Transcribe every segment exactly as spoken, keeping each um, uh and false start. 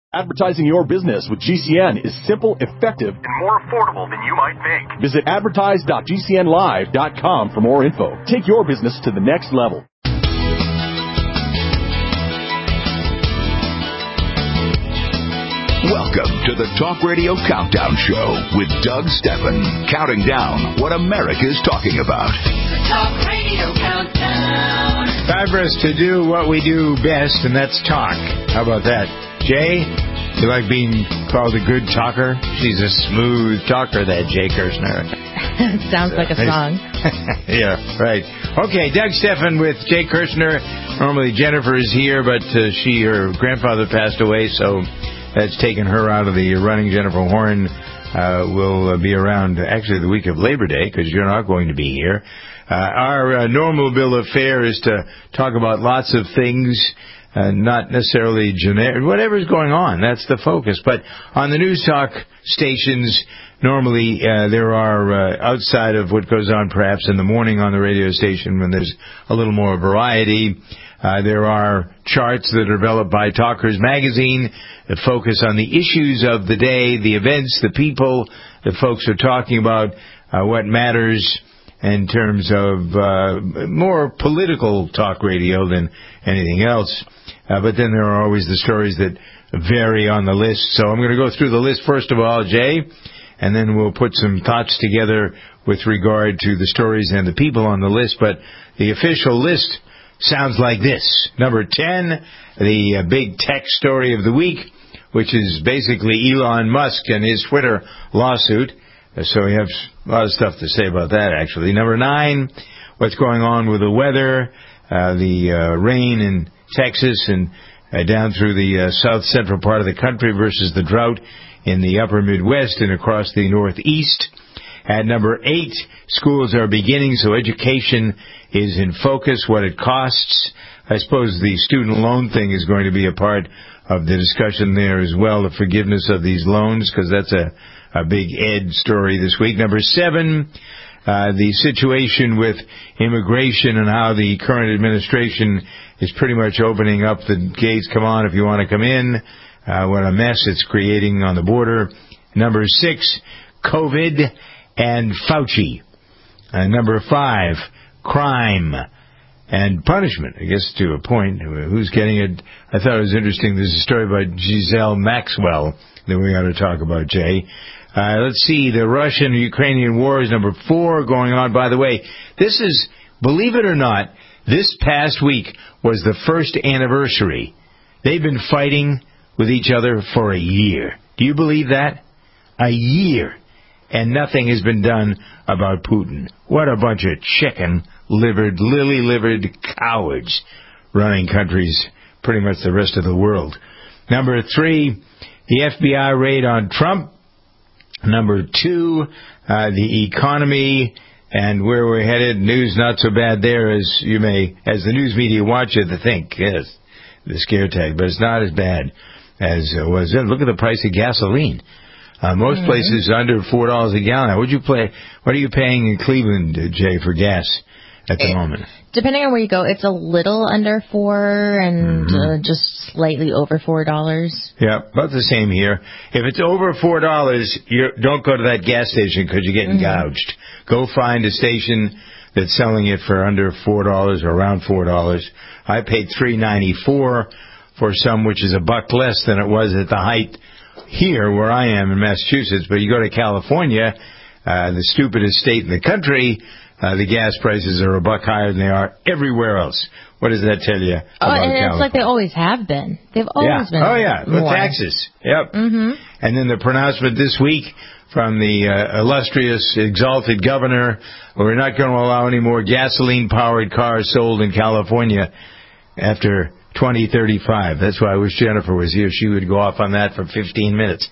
Advertising your business with G C N is simple, effective, and more affordable than you might think. Visit advertise dot g c n live dot com for more info. Take your business to the next level. Welcome to the Talk Radio Countdown Show with Doug Stephan, counting down what America's talking about. The Talk Radio Countdown. Time for us to do what we do best, and that's talk. How about that? Jay, you like being called a good talker? She's a smooth talker, that Jay Kirshner. Sounds like a song. Yeah, right. Okay, Doug Stephan with Jay Kirshner. Normally Jennifer is here, but uh, she, her grandfather passed away, so that's taken her out of the running. Jennifer Horn uh, will uh, be around actually the week of Labor Day because you're not going to be here. Uh, our uh, normal bill of fare is to talk about lots of things, uh, not necessarily generic, whatever's going on. That's the focus. But on the news talk stations, normally uh, there are, uh, outside of what goes on perhaps in the morning on the radio station when there's a little more variety, Uh, there are charts that are developed by Talkers Magazine that focus on the issues of the day, the events, the people that folks are talking about, uh, what matters in terms of uh, more political talk radio than anything else. Uh, but then there are always the stories that vary on the list. So I'm going to go through the list first of all, Jay, and then we'll put some thoughts together with regard to the stories and the people on the list. But the official list sounds like this. Number ten, the uh, big tech story of the week, which is basically Elon Musk and his Twitter lawsuit. Uh, so we have a lot of stuff to say about that, actually. Number nine, what's going on with the weather, uh, the uh, rain in Texas and uh, down through the uh, south central part of the country versus the drought in the upper Midwest and across the Northeast. At number eight, schools are beginning, so education is in focus, what it costs. I suppose the student loan thing is going to be a part of the discussion there as well, the forgiveness of these loans, because that's a, a big ed story this week. Number seven, uh, the situation with immigration and how the current administration is pretty much opening up the gates. Come on if you want to come in. Uh, what a mess it's creating on the border. Number six, COVID and Fauci. Uh, number five, crime and punishment, I guess to a point. Who's getting it? I thought it was interesting. There's a story about Giselle Maxwell that we ought to talk about, Jay. Uh, let's see, the Russian-Ukrainian war is number four going on. By the way, this is, believe it or not, this past week was the first anniversary. They've been fighting with each other for a year. Do you believe that? A year. And nothing has been done about Putin. What a bunch of chicken-livered, lily-livered cowards running countries, pretty much the rest of the world. Number three, the F B I raid on Trump. Number two, uh, the economy and where we're headed. News not so bad there as you may, as the news media want you to think. Yes, the scare tag, but it's not as bad as it was. Look at the price of gasoline. Uh, most mm-hmm. places under four dollars a gallon. What would you play? What are you paying in Cleveland, uh, Jay, for gas at the it, moment? Depending on where you go, it's a little under four and mm-hmm. uh, just slightly over four dollars. Yeah, about the same here. If it's over four dollars, you don't go to that gas station because you're getting mm-hmm. gouged. Go find a station that's selling it for under four dollars or around four dollars. I paid three ninety four for some, which is a buck less than it was at the height here where I am in Massachusetts. But you go to California, uh, the stupidest state in the country, uh, the gas prices are a buck higher than they are everywhere else. What does that tell you about Oh, and California? it's like they always have been. They've always yeah. been. Oh, yeah, more. with taxes. Yep. Mm-hmm. And then the pronouncement this week from the uh, illustrious, exalted governor, we're not going to allow any more gasoline-powered cars sold in California after twenty thirty-five. That's why I wish Jennifer was here. She would go off on that for fifteen minutes.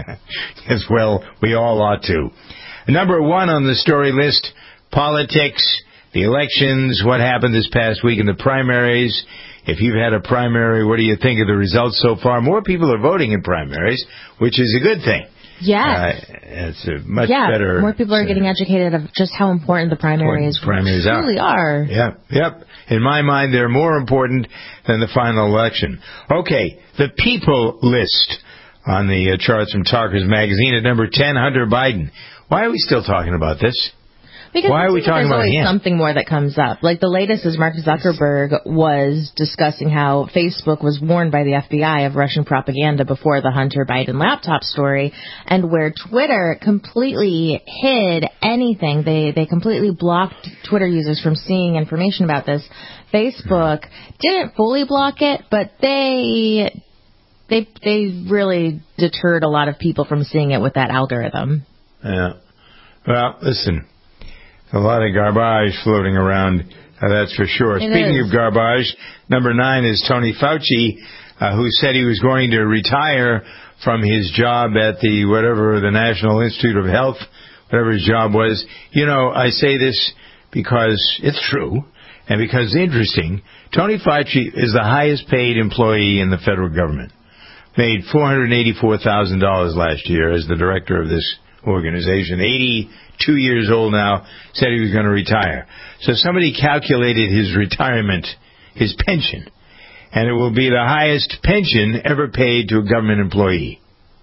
As well, we all ought to. Number one on the story list, politics, the elections, what happened this past week in the primaries. If you've had a primary, what do you think of the results so far? More people are voting in primaries, which is a good thing. Yeah. Uh, it's a much yeah, better. More people are getting educated of just how important the primaries, primaries really are. are. Yep, yep. In my mind, they're more important than the final election. Okay, the people list. on the uh, charts from Talkers Magazine. At number ten, Hunter Biden. Why are we still talking about this? Because Why are we talking there's about always him? something more that comes up. Like the latest is Mark Zuckerberg was discussing how Facebook was warned by the F B I of Russian propaganda before the Hunter Biden laptop story, and where Twitter completely hid anything. They they completely blocked Twitter users from seeing information about this. Facebook didn't fully block it, but they they they really deterred a lot of people from seeing it with that algorithm. Yeah. Well, listen. A lot of garbage floating around, uh, that's for sure. It Speaking is. of garbage, number nine is Tony Fauci, uh, who said he was going to retire from his job at the, whatever, the National Institute of Health, whatever his job was. You know, I say this because it's true and because it's interesting. Tony Fauci is the highest paid employee in the federal government. Made four hundred eighty-four thousand dollars last year as the director of this organization. eighty-two years old now, said he was going to retire. So somebody calculated his retirement, his pension, and it will be the highest pension ever paid to a government employee.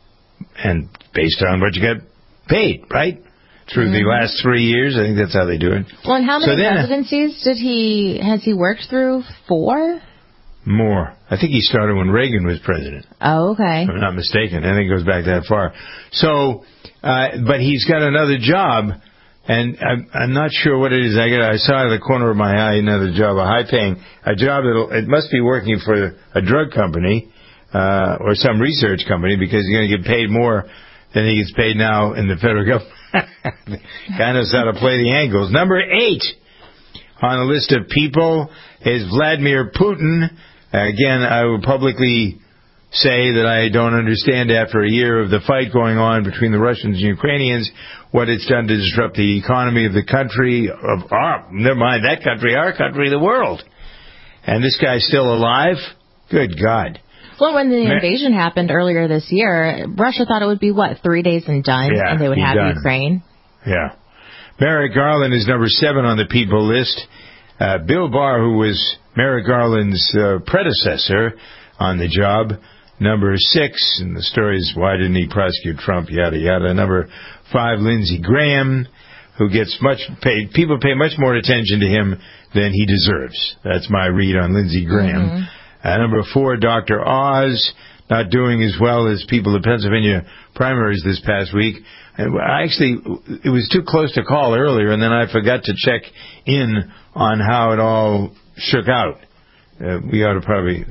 And based on what you get paid, right? Through mm-hmm. the last three years, I think that's how they do it. Well, and how many so then, presidencies did he, has he worked through? Four? More. I think he started when Reagan was president. Oh, okay. If I'm not mistaken. I think it goes back that far. So, uh, but he's got another job, and I'm, I'm not sure what it is. I got, I saw out of the corner of my eye another job, a high-paying, a job that it must be working for a drug company uh, or some research company, because he's going to get paid more than he gets paid now in the federal government. Guy knows how to play the angles. Number eight on the list of people is Vladimir Putin. Again, I will publicly say that I don't understand, after a year of the fight going on between the Russians and Ukrainians, what it's done to disrupt the economy of the country, of our, never mind that country, our country, the world. And this guy's still alive? Good God. Well, when the invasion happened earlier this year, Russia thought it would be, what, three days and done, yeah, and they would have done. Ukraine? Yeah. Merrick Garland is number seven on the people list. Uh, Bill Barr, who was Merrick Garland's uh, predecessor on the job, number six, and the story is, why didn't he prosecute Trump, yada, yada. Number five, Lindsey Graham, who gets much paid. People pay much more attention to him than he deserves. That's my read on Lindsey Graham. Mm-hmm. Uh, number four, Doctor Oz, not doing as well as people in Pennsylvania primaries this past week. And I actually, it was too close to call earlier, and then I forgot to check in on how it all shook out. Uh, we ought to probably,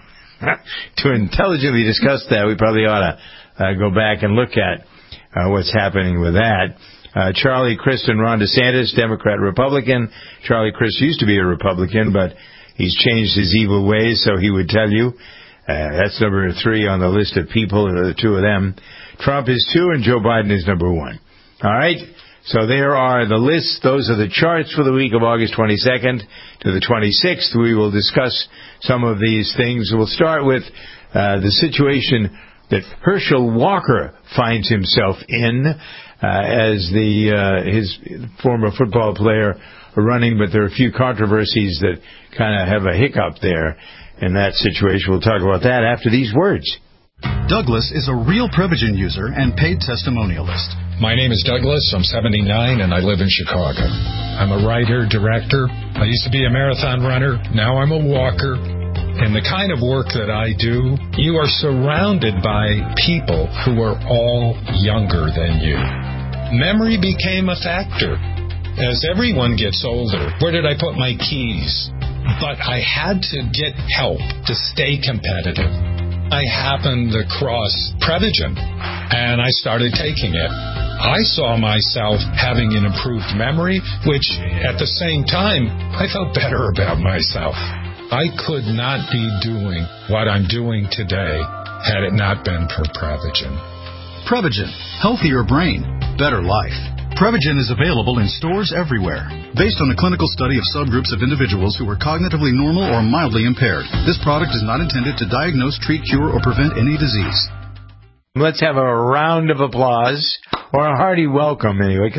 to intelligently discuss that, we probably ought to uh, go back and look at uh, what's happening with that. Uh, Charlie Crist and Ron DeSantis, Democrat, Republican. Charlie Crist used to be a Republican, but he's changed his evil ways, so he would tell you. Uh, that's number three on the list of people, the two of them. Trump is two, and Joe Biden is number one. All right? So there are the lists. Those are the charts for the week of August twenty-second to the twenty-sixth. We will discuss some of these things. We'll start with uh, the situation that Herschel Walker finds himself in uh, as the uh, his former football player running, but there are a few controversies that kind of have a hiccup there in that situation. We'll talk about that after these words. Douglas is a real Prevagen user and paid testimonialist. My name is Douglas. I'm seventy-nine, and I live in Chicago. I'm a writer, director. I used to be a marathon runner. Now I'm a walker. And the kind of work that I do, you are surrounded by people who are all younger than you. Memory became a factor. As everyone gets older, where did I put my keys? But I had to get help to stay competitive. I happened across Prevagen, and I started taking it. I saw myself having an improved memory, which, at the same time, I felt better about myself. I could not be doing what I'm doing today had it not been for Prevagen. Prevagen. Healthier brain. Better life. Prevagen is available in stores everywhere. Based on a clinical study of subgroups of individuals who were cognitively normal or mildly impaired, this product is not intended to diagnose, treat, cure, or prevent any disease. Let's have a round of applause, or a hearty welcome anyway, because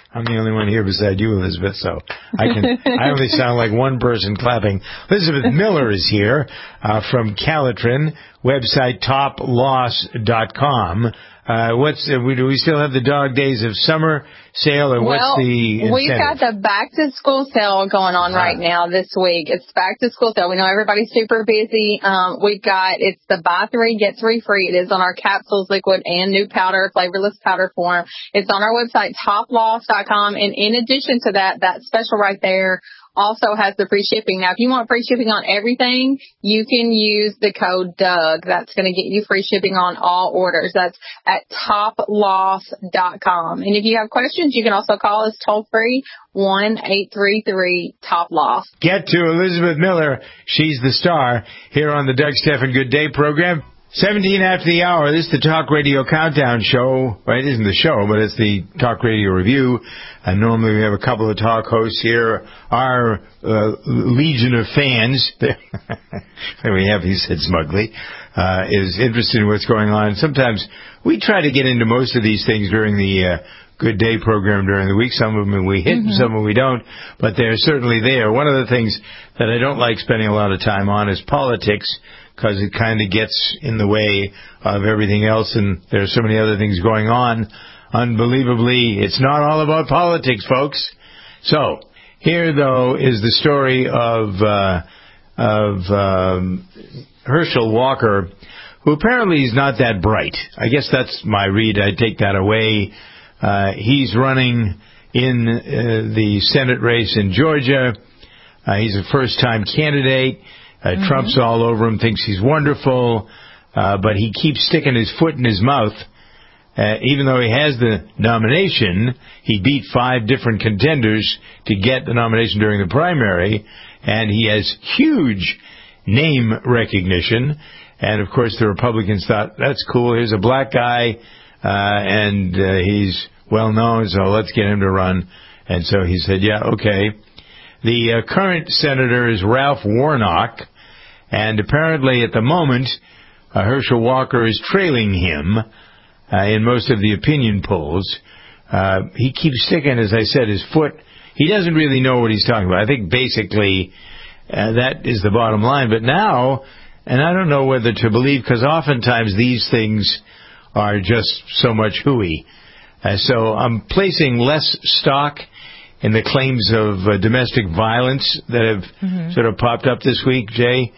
I'm the only one here beside you, Elizabeth, so I can. I only sound like one person clapping. Elizabeth Miller is here uh, from Calitrin, website top loss dot com. Uh, what's uh, we, do we still have the Dog Days of Summer sale, or well, what's the incentive? We've got the back to school sale going on right uh, now this week. It's back to school sale. We know everybody's super busy. Um, we've got, it's the buy three, get three free. It is on our capsules, liquid, and new powder, flavorless powder form. It's on our website, top loss dot com. And in addition to that, that special right there also has the free shipping. Now, if you want free shipping on everything, you can use the code Doug. That's going to get you free shipping on all orders. That's at top loss dot com. And if you have questions, you can also call us toll free, one eight three three top loss. Get to Elizabeth Miller. She's the star here on the Doug Stephan Good Day program. seventeen after the hour. This is the Talk Radio Countdown Show. Well, it isn't the show, but it's the Talk Radio Review. And normally we have a couple of talk hosts here. Our uh, legion of fans, there we have, he said smugly, uh, is interested in what's going on. Sometimes we try to get into most of these things during the uh, Good Day program during the week. Some of them we hit, mm-hmm. some of them we don't, but they're certainly there. One of the things that I don't like spending a lot of time on is politics, because it kind of gets in the way of everything else, and there's so many other things going on. Unbelievably, it's not all about politics, folks. So, here, though, is the story of uh, of um, Herschel Walker, who apparently is not that bright. I guess that's my read. I take that away. Uh, he's running in uh, the Senate race in Georgia. Uh, he's a first-time candidate. Uh, mm-hmm. Trump's all over him, thinks he's wonderful, uh, but he keeps sticking his foot in his mouth. Uh, even though he has the nomination, he beat five different contenders to get the nomination during the primary, and he has huge name recognition. And, of course, the Republicans thought, that's cool, here's a black guy, uh, and uh, he's well-known, so let's get him to run. And so he said, yeah, okay. The uh, current senator is Ralph Warnock, and apparently at the moment, uh, Herschel Walker is trailing him uh, in most of the opinion polls. Uh, he keeps sticking, as I said, his foot. He doesn't really know what he's talking about. I think basically uh, that is the bottom line. But now, and I don't know whether to believe, because oftentimes these things are just so much hooey. Uh, so I'm placing less stock in the claims of uh, domestic violence that have mm-hmm. sort of popped up this week, Jay.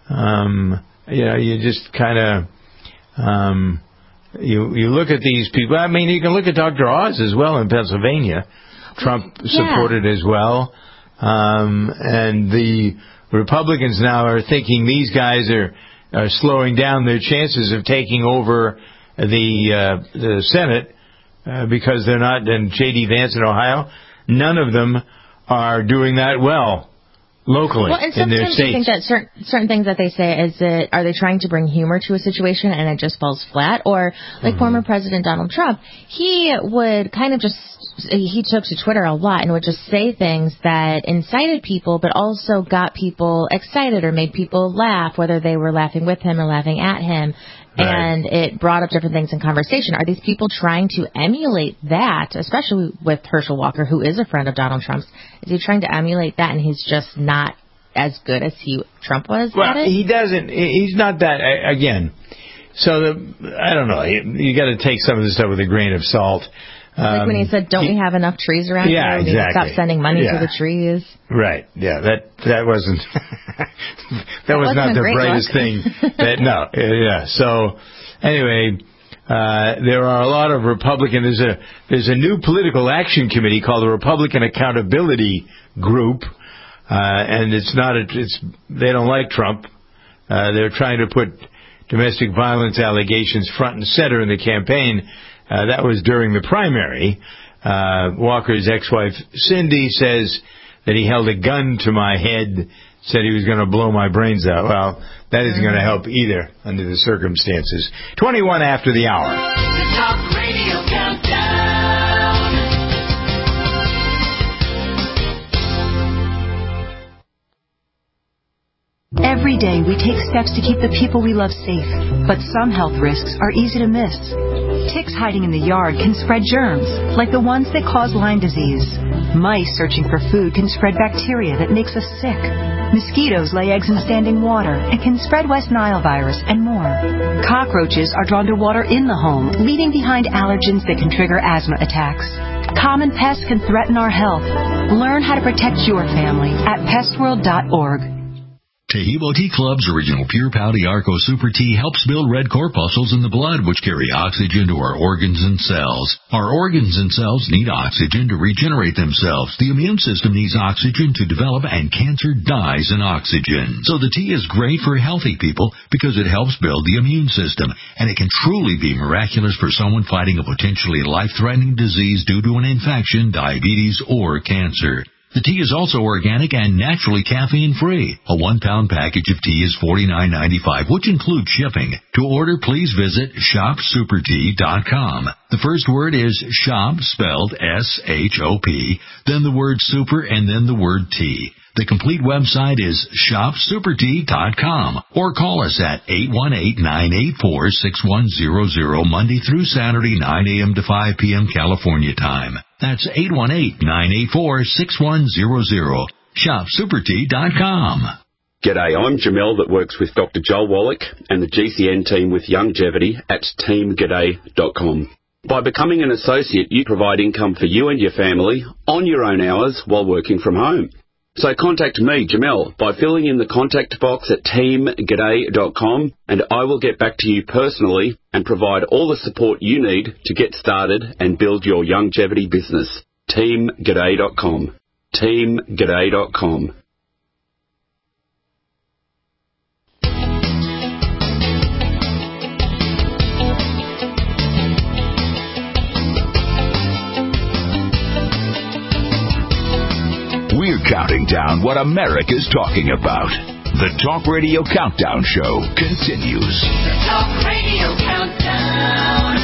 Um, you know, you just kind of, um, you you look at these people. I mean, you can look at Doctor Oz as well in Pennsylvania. Trump yeah. supported as well. Um, and the Republicans now are thinking these guys are, are slowing down their chances of taking over the, uh, the Senate uh, because they're not, and J D Vance in Ohio, none of them are doing that well locally well, and in their sometimes states. I think that certain, certain things that they say is that, are they trying to bring humor to a situation and it just falls flat? Or like mm-hmm. former President Donald Trump, he would kind of just, he took to Twitter a lot and would just say things that incited people but also got people excited or made people laugh, whether they were laughing with him or laughing at him. Right. And it brought up different things in conversation. Are these people trying to emulate that, especially with Herschel Walker, who is a friend of Donald Trump's? Is he trying to emulate that and he's just not as good as he Trump was well, at it? He doesn't. He's not that, again. So, the, I don't know. You, you got to take some of this stuff with a grain of salt. Like um, when he said, don't he, we have enough trees around yeah, here? Exactly. Stop sending money yeah. to the trees. Right. Yeah, that that wasn't that, that was not the brightest look. thing. That no. Yeah. So anyway, uh, there are a lot of Republican. There's a there's a new political action committee called the Republican Accountability Group, uh, and it's not a, it's they don't like Trump. Uh, they're trying to put domestic violence allegations front and center in the campaign. Uh, that was during the primary. Uh, Walker's ex-wife, Cindy, says that he held a gun to my head, said he was going to blow my brains out. Well, that isn't going to help either under the circumstances. twenty-one after the hour. The Talk Radio Countdown. Every day, we take steps to keep the people we love safe, but some health risks are easy to miss. Ticks hiding in the yard can spread germs, like the ones that cause Lyme disease. Mice searching for food can spread bacteria that makes us sick. Mosquitoes lay eggs in standing water and can spread West Nile virus and more. Cockroaches are drawn to water in the home, leaving behind allergens that can trigger asthma attacks. Common pests can threaten our health. Learn how to protect your family at pest world dot org. Taheebo Tea Club's original Pure Pouty Arco Super Tea helps build red corpuscles in the blood, which carry oxygen to our organs and cells. Our organs and cells need oxygen to regenerate themselves. The immune system needs oxygen to develop, and cancer dies in oxygen. So the tea is great for healthy people because it helps build the immune system, and it can truly be miraculous for someone fighting a potentially life-threatening disease due to an infection, diabetes, or cancer. The tea is also organic and naturally caffeine-free. A one-pound package of tea is forty-nine ninety-five, which includes shipping. To order, please visit shop super tea dot com. The first word is shop, spelled S H O P, then the word super, and then the word tea. The complete website is shop super tea dot com, or call us at eight one eight, nine eight four, six one zero zero Monday through Saturday, nine a.m. to five p.m. California time. That's eight one eight, nine eight four, six one zero zero. shop super tea dot com. G'day, I'm Jamel that works with Doctor Joel Wallach and the G C N team with Longevity at team g'day dot com. By becoming an associate, you provide income for you and your family on your own hours while working from home. So contact me, Jamel, by filling in the contact box at team g'day dot com, and I will get back to you personally and provide all the support you need to get started and build your longevity business. team g'day dot com. team g'day dot com. We're counting down what America's talking about. The Talk Radio Countdown Show continues. The Talk Radio Countdown.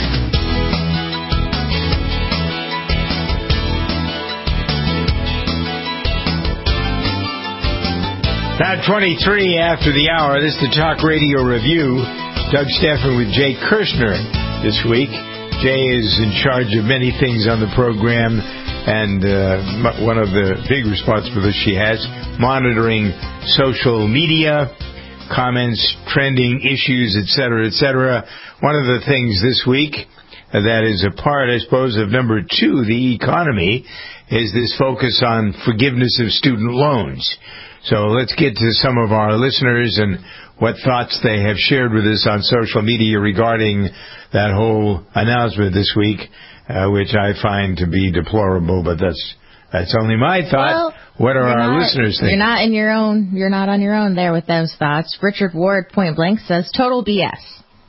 Now twenty-three after the hour. This is the Talk Radio Review. Doug Steffen with Jay Kirshner this week. Jay is in charge of many things on the program, and uh, one of the big responsibilities she has, monitoring social media, comments, trending issues, et cetera, et cetera. One of the things this week uh, that is a part, I suppose, of number two, the economy, is this focus on forgiveness of student loans. So let's get to some of our listeners and what thoughts they have shared with us on social media regarding that whole announcement this week. Uh, which I find to be deplorable, but that's that's only my thought. Well, what are our not, listeners think? You're not in your own. You're not on your own there with those thoughts. Richard Ward, point blank, says total B S.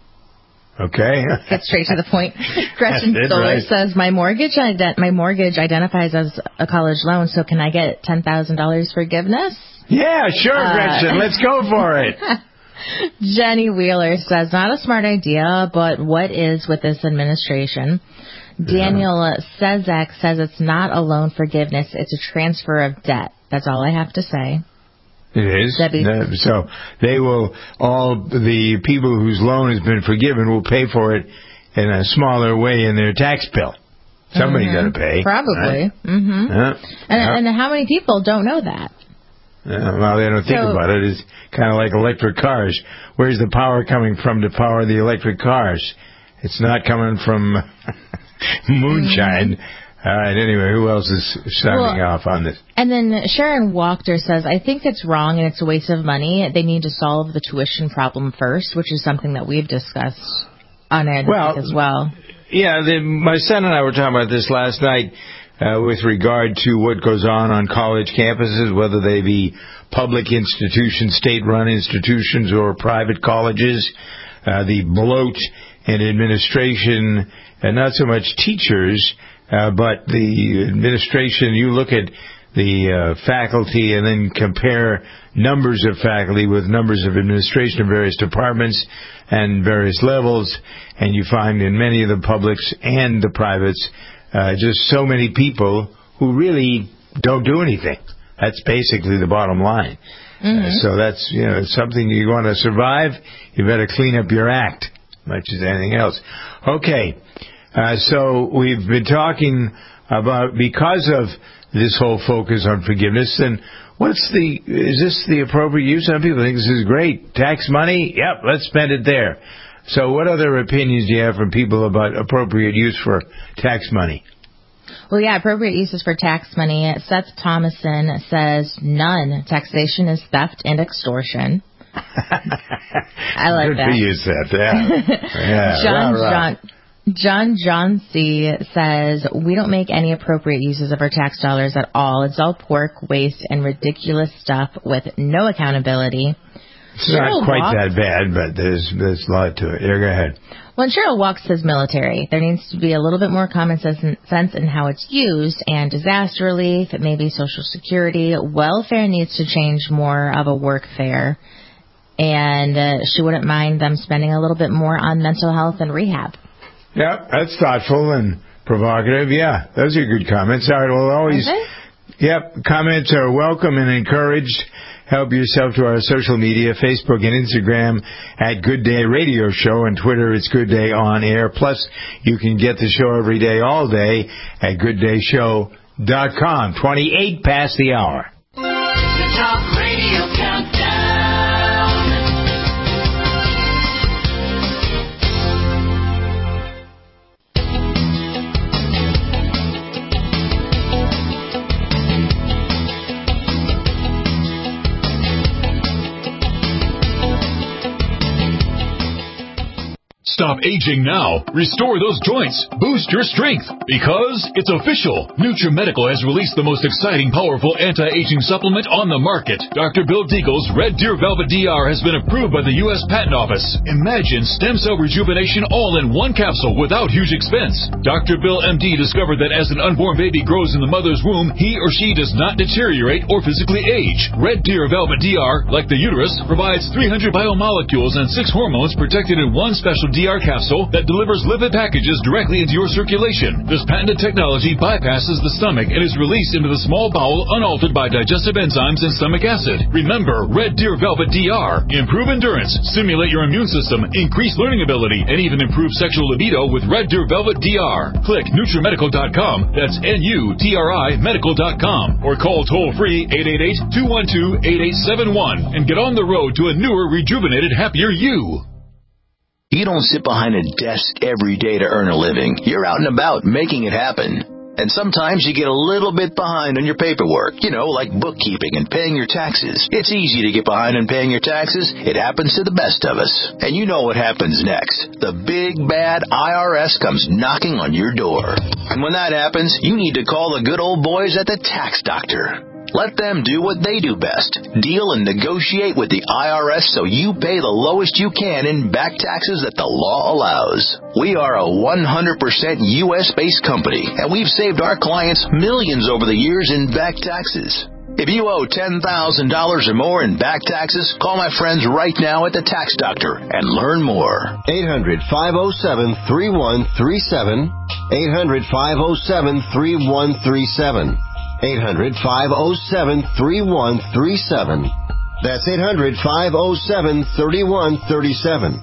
Okay. Get straight to the point. Gretchen Stoller right. says my mortgage ident- my mortgage identifies as a college loan, so can I get ten thousand dollars forgiveness? Yeah, sure, uh, Gretchen. Let's go for it. Jenny Wheeler says not a smart idea, but what is with this administration? Daniel Sezak says it's not a loan forgiveness, it's a transfer of debt. That's all I have to say. It is. Debbie. So they will, all the people whose loan has been forgiven will pay for it in a smaller way in their tax bill. Somebody's mm-hmm. got to pay. Probably. Right? Mm-hmm. Yeah. And, and how many people don't know that? Yeah, well, they don't think so, about it. It's kind of like electric cars. Where's the power coming from to power the electric cars? It's not coming from moonshine. Mm-hmm. All right, anyway, who else is signing well, off on this? And then Sharon Wachter says, I think it's wrong and it's a waste of money. They need to solve the tuition problem first, which is something that we've discussed on air well, as well. Yeah, the, my son and I were talking about this last night uh, with regard to what goes on on college campuses, whether they be public institutions, state-run institutions, or private colleges. Uh, the bloat in administration, and not so much teachers, uh, but the administration. You look at the uh, faculty and then compare numbers of faculty with numbers of administration in various departments and various levels, and you find in many of the publics and the privates uh, just so many people who really don't do anything. That's basically the bottom line. Mm-hmm. Uh, so that's, you know, something you want to survive, you better clean up your act, much as anything else. Okay, uh, so we've been talking about, because of this whole focus on forgiveness, and what's the, is this the appropriate use? Some people think this is great. Tax money? Yep, let's spend it there. So what other opinions do you have from people about appropriate use for tax money? Well, yeah, appropriate uses for tax money. Seth Thomason says none. Taxation is theft and extortion. I like Good that. for you, Seth. Yeah. yeah. John, rah, rah. John John Johnsey says, we don't make any appropriate uses of our tax dollars at all. It's all pork, waste, and ridiculous stuff with no accountability. It's Cheryl not quite Walks, that bad, but there's there's a lot to it. Yeah, go ahead. When Cheryl Walks says military, there needs to be a little bit more common sense in, sense in how it's used, and disaster relief, it may be Social Security. Welfare needs to change more of a work fare, and uh, she wouldn't mind them spending a little bit more on mental health and rehab. Yeah, that's thoughtful and provocative. Yeah, those are good comments. All right, well, always, yep, comments are welcome and encouraged. Help yourself to our social media, Facebook and Instagram at Good Day Radio Show, and Twitter it's Good Day On Air. Plus, you can get the show every day, all day at good day show dot com. twenty-eight past the hour. The Talk Radio Countdown. Stop aging now. Restore those joints. Boost your strength. Because it's official. NutriMedical has released the most exciting, powerful anti-aging supplement on the market. Doctor Bill Deagle's Red Deer Velvet D R has been approved by the U S Patent Office. Imagine stem cell rejuvenation all in one capsule without huge expense. Doctor Bill M D discovered that as an unborn baby grows in the mother's womb, he or she does not deteriorate or physically age. Red Deer Velvet D R, like the uterus, provides three hundred biomolecules and six hormones protected in one special D R capsule that delivers lipid packages directly into your circulation. This patented technology bypasses the stomach and is released into the small bowel unaltered by digestive enzymes and stomach acid. Remember, Red Deer Velvet D R. Improve endurance, stimulate your immune system, increase learning ability, and even improve sexual libido with Red Deer Velvet D R. Click NutriMedical dot com, that's N U T R I medical dot com, or call toll-free eight eight eight, two one two, eight eight seven one and get on the road to a newer, rejuvenated, happier you. You don't sit behind a desk every day to earn a living. You're out and about making it happen. And sometimes you get a little bit behind on your paperwork, you know, like bookkeeping and paying your taxes. It's easy to get behind on paying your taxes. It happens to the best of us. And you know what happens next. The big, bad I R S comes knocking on your door. And when that happens, you need to call the good old boys at the Tax Doctor. Let them do what they do best. Deal and negotiate with the I R S so you pay the lowest you can in back taxes that the law allows. We are a one hundred percent U S-based company, and we've saved our clients millions over the years in back taxes. If you owe ten thousand dollars or more in back taxes, call my friends right now at the Tax Doctor and learn more. eight hundred, five oh seven, three one three seven. eight hundred, five oh seven, three one three seven. eight hundred, five oh seven, three one three seven. That's eight hundred, five oh seven, three one three seven.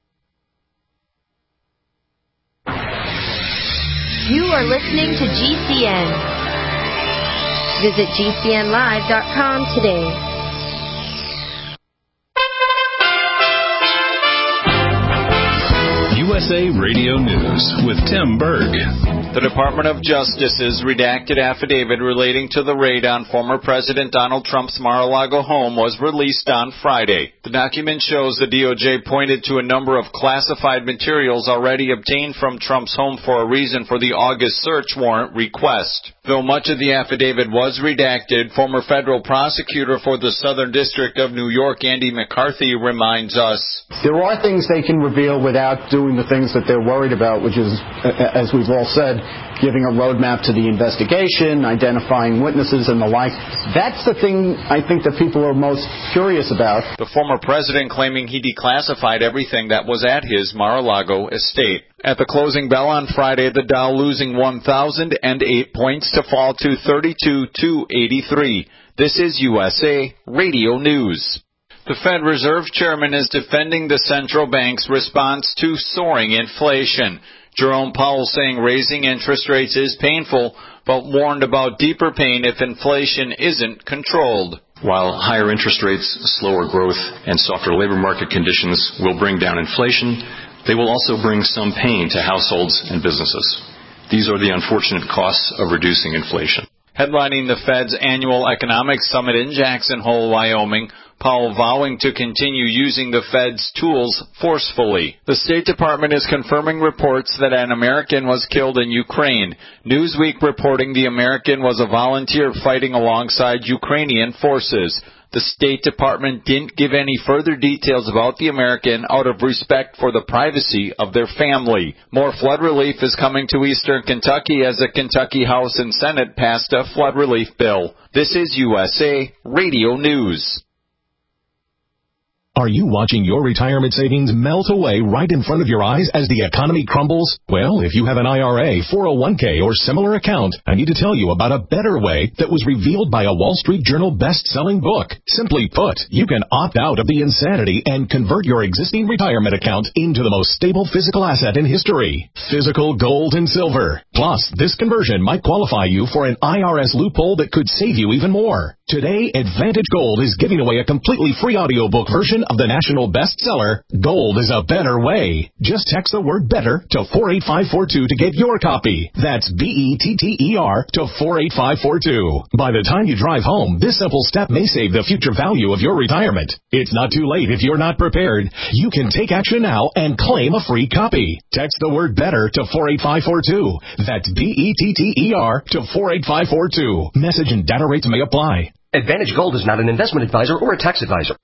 You are listening to G C N. Visit G C N live dot com today. U S A Radio News with Tim Berg. The Department of Justice's redacted affidavit relating to the raid on former President Donald Trump's Mar-a-Lago home was released on Friday. The document shows the D O J pointed to a number of classified materials already obtained from Trump's home for a reason for the August search warrant request. Though much of the affidavit was redacted, former federal prosecutor for the Southern District of New York, Andy McCarthy, reminds us. There are things they can reveal without doing the the things that they're worried about, which is, as we've all said, giving a roadmap to the investigation, identifying witnesses and the like. That's the thing I think that people are most curious about. The former president claiming he declassified everything that was at his Mar-a-Lago estate. At the closing bell on Friday, the Dow losing one thousand eight points to fall to thirty-two thousand two hundred eighty-three. This is U S A Radio News. The Fed Reserve Chairman is defending the central bank's response to soaring inflation. Jerome Powell saying raising interest rates is painful, but warned about deeper pain if inflation isn't controlled. While higher interest rates, slower growth, and softer labor market conditions will bring down inflation, they will also bring some pain to households and businesses. These are the unfortunate costs of reducing inflation. Headlining the Fed's annual economic summit in Jackson Hole, Wyoming, Powell vowing to continue using the Fed's tools forcefully. The State Department is confirming reports that an American was killed in Ukraine. Newsweek reporting the American was a volunteer fighting alongside Ukrainian forces. The State Department didn't give any further details about the American out of respect for the privacy of their family. More flood relief is coming to eastern Kentucky as the Kentucky House and Senate passed a flood relief bill. This is U S A Radio News. Are you watching your retirement savings melt away right in front of your eyes as the economy crumbles? Well, if you have an I R A, four oh one k, or similar account, I need to tell you about a better way that was revealed by a Wall Street Journal best-selling book. Simply put, you can opt out of the insanity and convert your existing retirement account into the most stable physical asset in history, physical gold and silver. Plus, this conversion might qualify you for an I R S loophole that could save you even more. Today, Advantage Gold is giving away a completely free audiobook version of the national bestseller, Gold is a Better Way. Just text the word better to four eight five four two to get your copy. That's B E T T E R to four eight five four two. By the time you drive home, this simple step may save the future value of your retirement. It's not too late if you're not prepared. You can take action now and claim a free copy. Text the word better to four eight five four two. That's B E T T E R to four eight five four two. Message and data rates may apply. Advantage Gold is not an investment advisor or a tax advisor.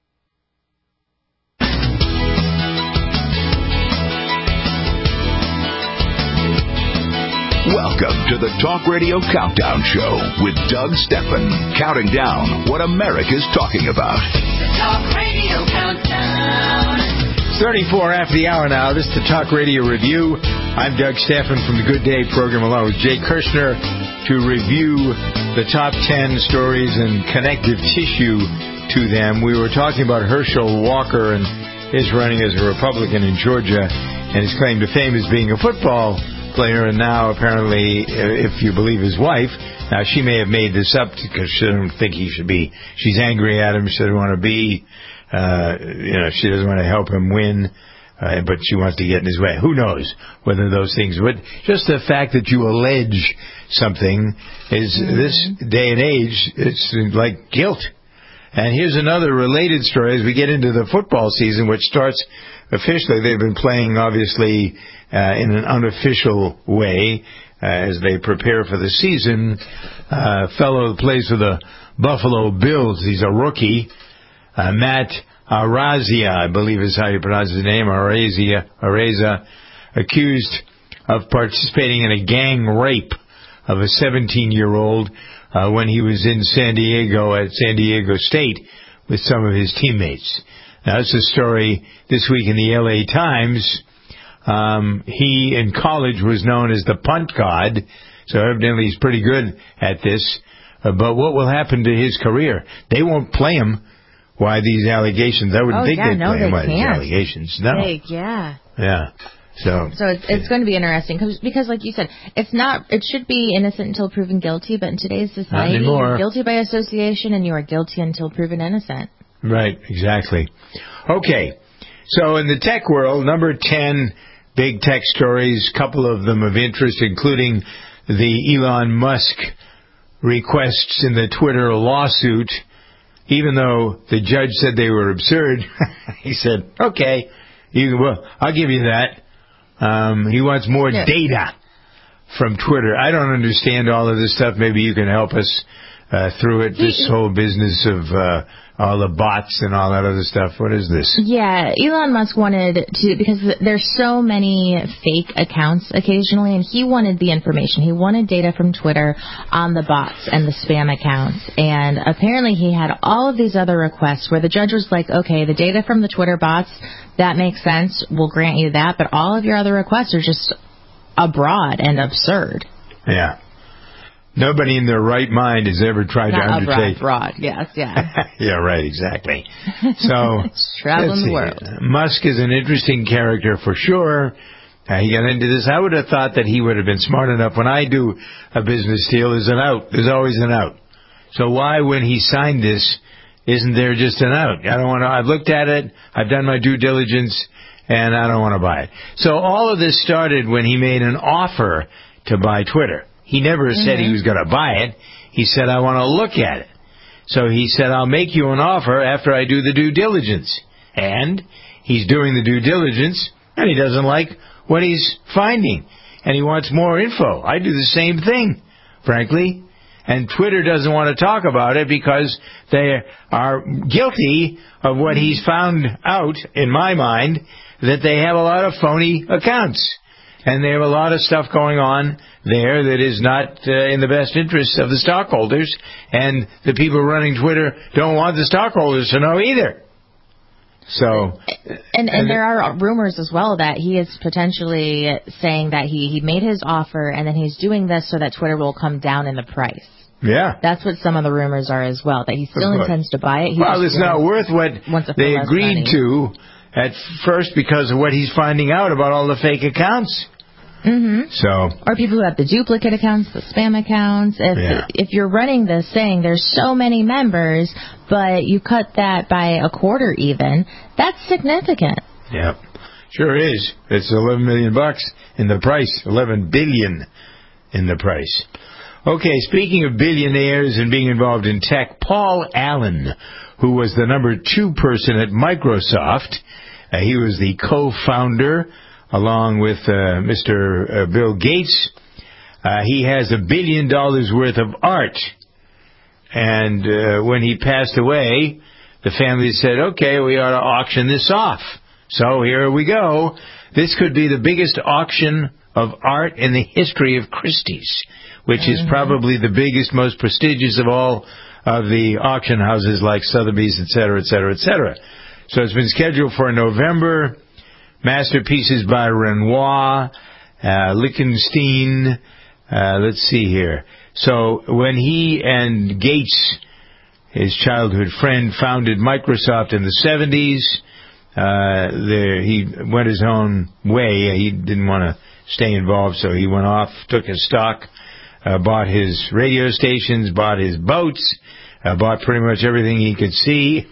Welcome to the Talk Radio Countdown Show with Doug Stephan, counting down what America's talking about. The Talk Radio Countdown. thirty-four after the hour now. This is the Talk Radio Review. I'm Doug Stephan from the Good Day program along with Jay Kirshner to review the top ten stories and connective tissue to them. We were talking about Herschel Walker and his running as a Republican in Georgia and his claim to fame as being a football player, and now apparently, if you believe his wife, now she may have made this up because she doesn't think he should be. She's angry at him. She doesn't want to be. Uh, you know, she doesn't want to help him win, uh, but she wants to get in his way. Who knows whether those things would. Just the fact that you allege something is, mm-hmm. this day and age, it's like guilt. And here's another related story as we get into the football season, which starts officially. They've been playing, obviously, uh, in an unofficial way uh, as they prepare for the season. Uh, a fellow who plays for the Buffalo Bills, he's a rookie. Uh, Matt Araiza, I believe is how you pronounce his name, Araiza, Araiza, accused of participating in a gang rape of a seventeen-year-old uh, when he was in San Diego at San Diego State with some of his teammates. Now, that's a story this week in the L A Times. Um, he, in college, was known as the punt god, so evidently he's pretty good at this. Uh, but what will happen to his career? They won't play him. Why these allegations? I wouldn't oh, think yeah, they'd no, play they him by these can't. allegations. No. They, yeah. Yeah. So. So it's, it's going to be interesting cause, because, like you said, it's not. It should be innocent until proven guilty, but in today's society, you're guilty by association, and you are guilty until proven innocent. Right. Exactly. Okay. So in the tech world, number ten big tech stories. Couple of them of interest, including the Elon Musk requests in the Twitter lawsuit. Even though the judge said they were absurd, he said, okay, you, well, I'll give you that. Um, he wants more yeah. data from Twitter. I don't understand all of this stuff. Maybe you can help us. uh, through it, this whole business of uh, all the bots and all that other stuff. What is this? Yeah, Elon Musk wanted to, because there's so many fake accounts occasionally, and he wanted the information. He wanted data from Twitter on the bots and the spam accounts. And apparently he had all of these other requests where the judge was like, okay, the data from the Twitter bots, that makes sense. We'll grant you that. But all of your other requests are just abroad and absurd. Yeah. Nobody in their right mind has ever tried Not to undertake. Abroad, yes, yeah. Yeah, right, exactly. So, traveling the world. Musk is an interesting character for sure. Uh, he got into this. I would have thought that he would have been smart enough. When I do a business deal, there's an out. There's always an out. So why, when he signed this, isn't there just an out? I don't want to. I've looked at it. I've done my due diligence, and I don't want to buy it. So all of this started when he made an offer to buy Twitter. He never mm-hmm. said he was going to buy it. He said, I want to look at it. So he said, I'll make you an offer after I do the due diligence. And he's doing the due diligence, and he doesn't like what he's finding. And he wants more info. I do the same thing, frankly. And Twitter doesn't want to talk about it because they are guilty of what he's found out, in my mind, that they have a lot of phony accounts. And they have a lot of stuff going on there that is not uh, in the best interest of the stockholders. And the people running Twitter don't want the stockholders to know either. So, and, and, and there are rumors as well that he is potentially saying that he, he made his offer and then he's doing this so that Twitter will come down in the price. Yeah. That's what some of the rumors are as well, that he still intends to buy it. He well, it's not worth what they agreed to at first because of what he's finding out about all the fake accounts. Mm-hmm. So, or people who have the duplicate accounts, the spam accounts. If yeah. if you're running this saying there's so many members, but you cut that by a quarter even, that's significant. Yeah, sure is. It's eleven million bucks in the price, eleven billion in the price. Okay, speaking of billionaires and being involved in tech, Paul Allen, who was the number two person at Microsoft, uh, he was the co-founder along with uh, Mister Uh, Bill Gates. Uh, he has a billion dollars worth of art. And uh, when he passed away, the family said, okay, we ought to auction this off. So here we go. This could be the biggest auction of art in the history of Christie's, which mm-hmm. is probably the biggest, most prestigious of all of the auction houses like Sotheby's, et cetera, et cetera, et cetera. So it's been scheduled for November. Masterpieces by Renoir, uh, Lichtenstein, uh, let's see here. So when he and Gates, his childhood friend, founded Microsoft in the seventies, uh, there, he went his own way. He didn't want to stay involved, so he went off, took his stock, uh, bought his radio stations, bought his boats, uh, bought pretty much everything he could see.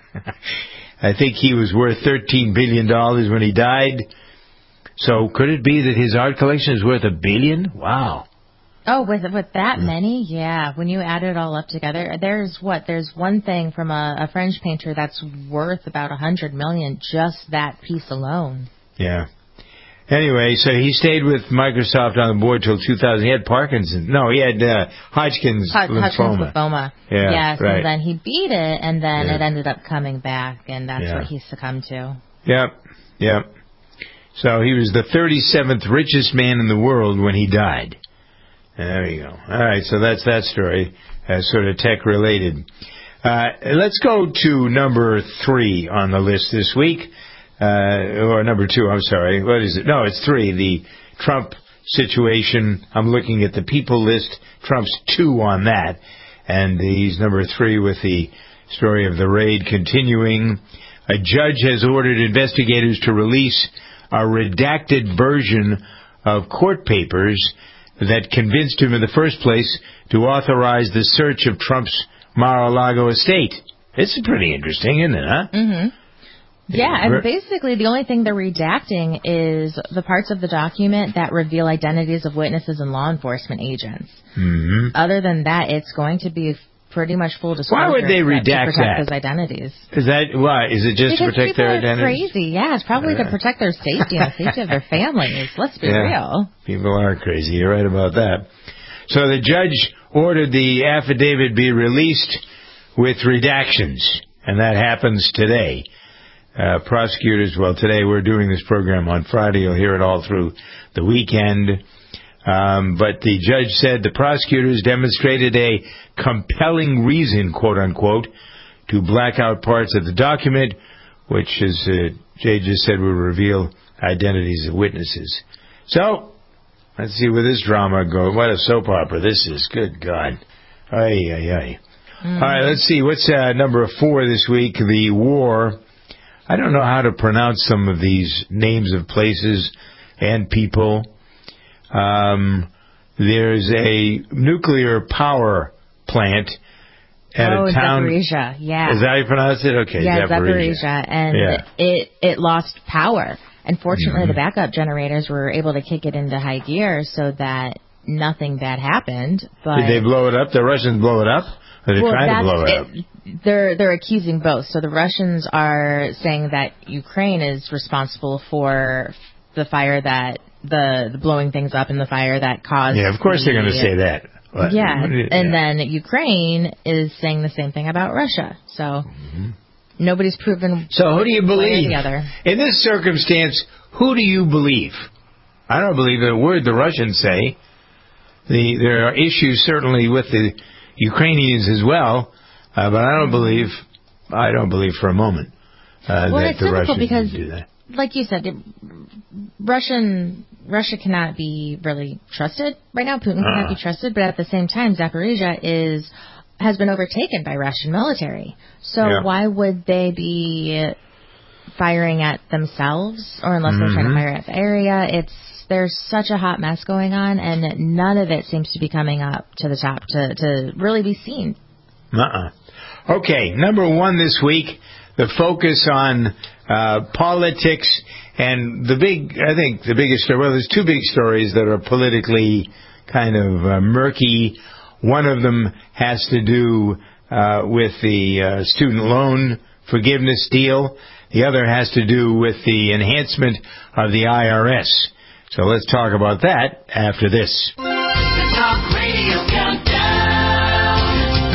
I think he was worth thirteen billion dollars when he died. So could it be that his art collection is worth a billion? Wow. Oh, with with that many? Yeah. When you add it all up together, there's what? There's one thing from a, a French painter that's worth about a hundred million, just that piece alone. Yeah. Anyway, so he stayed with Microsoft on the board till two thousand. He had Parkinson's. No, he had uh, Hodgkin's Hod- lymphoma. Hodgkin's lymphoma. Yeah, yes, right. and then he beat it, and then yeah. it ended up coming back, and that's yeah. what he succumbed to. Yep, yep. So he was the thirty-seventh richest man in the world when he died. There you go. All right, so that's that story, uh, sort of tech-related. Uh, let's go to number three on the list this week. Uh, or number two, I'm sorry. What is it? No, it's three. The Trump situation. I'm looking at the people list. Trump's two on that. And he's number three with the story of the raid continuing. A judge has ordered investigators to release a redacted version of court papers that convinced him in the first place to authorize the search of Trump's Mar-a-Lago estate. It's pretty interesting, isn't it, huh? Mm-hmm. Yeah, and basically the only thing they're redacting is the parts of the document that reveal identities of witnesses and law enforcement agents. Mm-hmm. Other than that, it's going to be pretty much full disclosure. Why would they redact to protect that? those identities. Is that why? Is it just because to protect their identities? Because people are crazy. Yeah, it's probably uh, to protect their safety and the safety of their families. Let's be yeah, real. People are crazy. You're right about that. So the judge ordered the affidavit be released with redactions, and that happens today. Uh, prosecutors, well, today we're doing this program on Friday. You'll hear it all through the weekend. Um, but the judge said the prosecutors demonstrated a compelling reason, quote unquote, to black out parts of the document, which, as uh, Jay just said, will reveal identities of witnesses. So, let's see where this drama goes. What a soap opera this is. Good God. Ay, ay, ay. Mm. All right, let's see. What's uh, number four this week? The war. I don't know how to pronounce some of these names of places and people. Um, there's a nuclear power plant at oh, a town. Zaporizhia, yeah. Is that how you pronounce it? Okay, yeah, Zaporizhia. Zaporizhia. And yeah. it, it lost power. And fortunately, Mm-hmm. the backup generators were able to kick it into high gear so that nothing bad happened. But did they blow it up? The Russians blow it up? Or they well, trying to blow it up? It, they're they're accusing both. So the Russians are saying that Ukraine is responsible for the fire that the, the blowing things up in the fire that caused. Yeah, of course the, they're going to say that. What? Yeah, What you, and yeah. then Ukraine is saying the same thing about Russia. So mm-hmm. nobody's proven. So who do you believe? The other. In this circumstance, who do you believe? I don't believe the word the Russians say. The there are issues certainly with the Ukrainians as well, uh, but I don't believe. I don't believe for a moment uh, well, that it's the difficult Russians because, would do that. Like you said, it, Russian Russia cannot be really trusted right now. Putin cannot uh. be trusted, but at the same time, Zaporizhia is has been overtaken by Russian military. So yeah. why would they be firing at themselves, or unless mm-hmm. they're trying to fire at the area? It's there's such a hot mess going on, and none of it seems to be coming up to the top to to really be seen. Uh-uh. Okay, number one this week, the focus on uh, politics and the big, I think the biggest story, well, there's two big stories that are politically kind of uh, murky. One of them has to do uh, with the uh, student loan forgiveness deal. The other has to do with the enhancement of the I R S. So let's talk about that after this. The Talk Radio Countdown.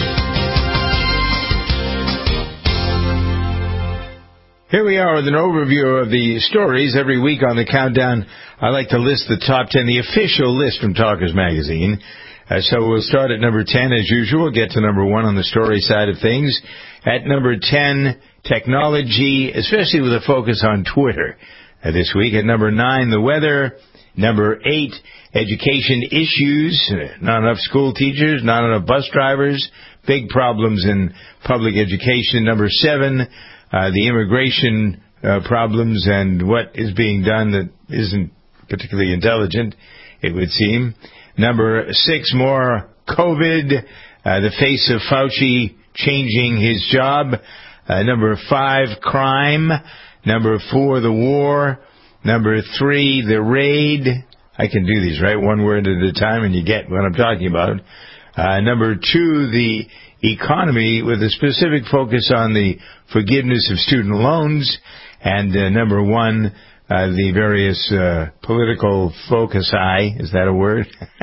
Here we are with an overview of the stories. Every week on the Countdown, I like to list the top ten, the official list from Talkers Magazine. Uh, so we'll start at number ten as usual, get to number one on the story side of things. At number ten, technology, especially with a focus on Twitter uh, this week. At number nine, the weather. Number eight, education issues. Uh, not enough school teachers, not enough bus drivers. Big problems in public education. Number seven, uh, the immigration uh, problems and what is being done that isn't particularly intelligent, it would seem. Number six, more COVID, uh, the face of Fauci changing his job. Uh, number five, crime. Number four, the war. Number three, the raid. I can do these, right? One word at a time, and you get what I'm talking about. Uh, number two, the economy, with a specific focus on the forgiveness of student loans. And uh, number one, Uh, the various uh, political foci, is that a word?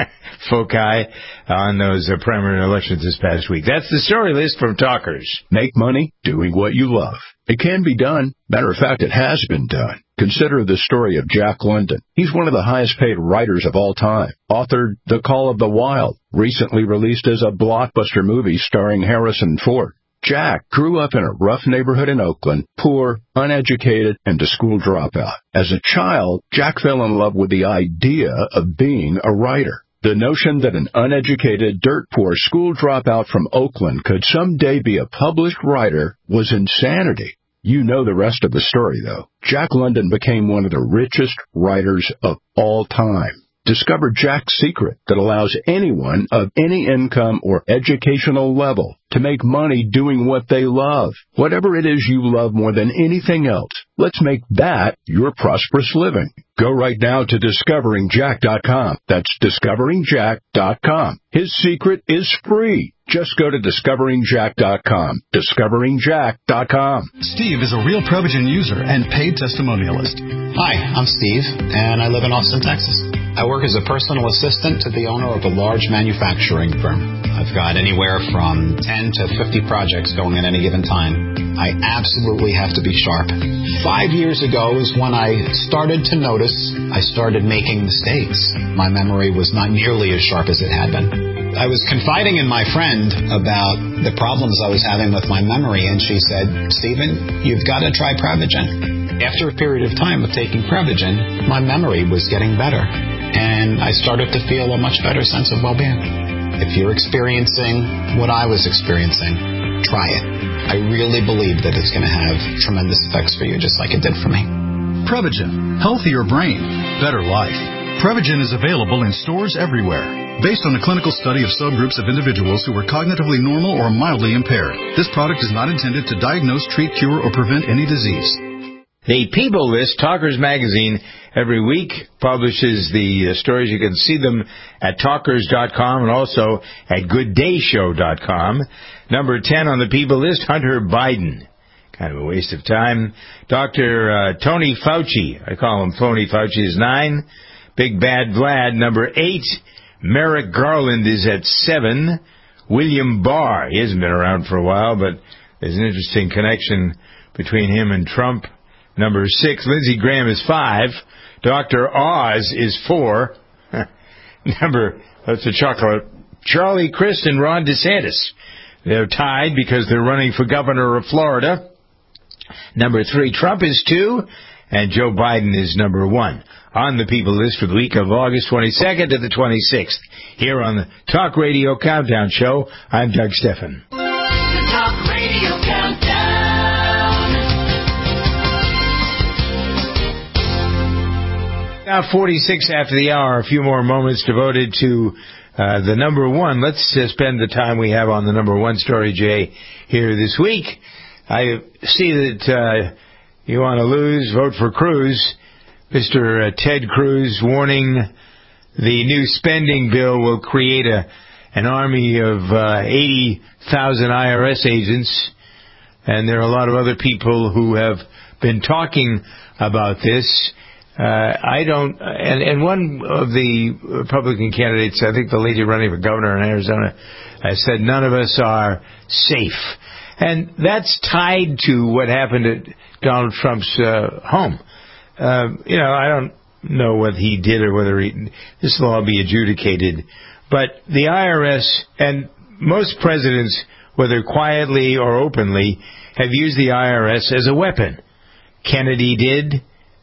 Foci on those uh, primary elections this past week. That's the story list from Talkers. Make money doing what you love. It can be done. Matter of fact, it has been done. Consider the story of Jack London. He's one of the highest paid writers of all time. Authored The Call of the Wild, recently released as a blockbuster movie starring Harrison Ford. Jack grew up in a rough neighborhood in Oakland, poor, uneducated, and a school dropout. As a child, Jack fell in love with the idea of being a writer. The notion that an uneducated, dirt-poor school dropout from Oakland could someday be a published writer was insanity. You know the rest of the story, though. Jack London became one of the richest writers of all time. Discover Jack's secret that allows anyone of any income or educational level to make money doing what they love. Whatever it is you love more than anything else, let's make that your prosperous living. Go right now to discovering jack dot com. That's discovering jack dot com. His secret is free. Just go to discovering jack dot com. discovering jack dot com. Steve is a real Prevagen user and paid testimonialist. Hi, I'm Steve, and I live in Austin, Texas. I work as a personal assistant to the owner of a large manufacturing firm. I've got anywhere from ten to fifty projects going at any given time. I absolutely have to be sharp. Five years ago is when I started to notice I started making mistakes. My memory was not nearly as sharp as it had been. I was confiding in my friend about the problems I was having with my memory, and she said, Stephen, you've got to try Prevagen. After a period of time of taking Prevagen, my memory was getting better. And I started to feel a much better sense of well-being. If you're experiencing what I was experiencing, try it. I really believe that it's going to have tremendous effects for you, just like it did for me. Prevagen. Healthier brain. Better life. Prevagen is available in stores everywhere. Based on a clinical study of subgroups of individuals who were cognitively normal or mildly impaired, this product is not intended to diagnose, treat, cure, or prevent any disease. The People List, Talkers Magazine, every week publishes the uh, stories. You can see them at talkers dot com and also at good day show dot com. Number ten on the People List, Hunter Biden. Kind of a waste of time. Doctor Uh, Tony Fauci, I call him Tony Fauci, is nine. Big Bad Vlad, number eight. Merrick Garland is at seven. William Barr, he hasn't been around for a while, but there's an interesting connection between him and Trump. Number six, Lindsey Graham is five. Doctor Oz is four. Number, that's a chocolate. Charlie Crist and Ron DeSantis. They're tied because they're running for governor of Florida. Number three, Trump is two. And Joe Biden is number one. On the People List for the week of August twenty-second to the twenty-sixth. Here on the Talk Radio Countdown Show, I'm Doug Stephan. The Talk Radio Countdown. Now forty-six after the hour, a few more moments devoted to uh, the number one. Let's uh, spend the time we have on the number one story, Jay, here this week. I see that uh, you want to lose, vote for Cruz. Mister Uh, Ted Cruz warning the new spending bill will create a an army of uh, eighty thousand I R S agents. And there are a lot of other people who have been talking about this. Uh, I don't, and, and one of the Republican candidates, I think the lady running for governor in Arizona, uh, said none of us are safe. And that's tied to what happened at Donald Trump's uh, home. Uh, you know, I don't know what he did or whether he, this will all be adjudicated. But the I R S, and most presidents, whether quietly or openly, have used the I R S as a weapon. Kennedy did.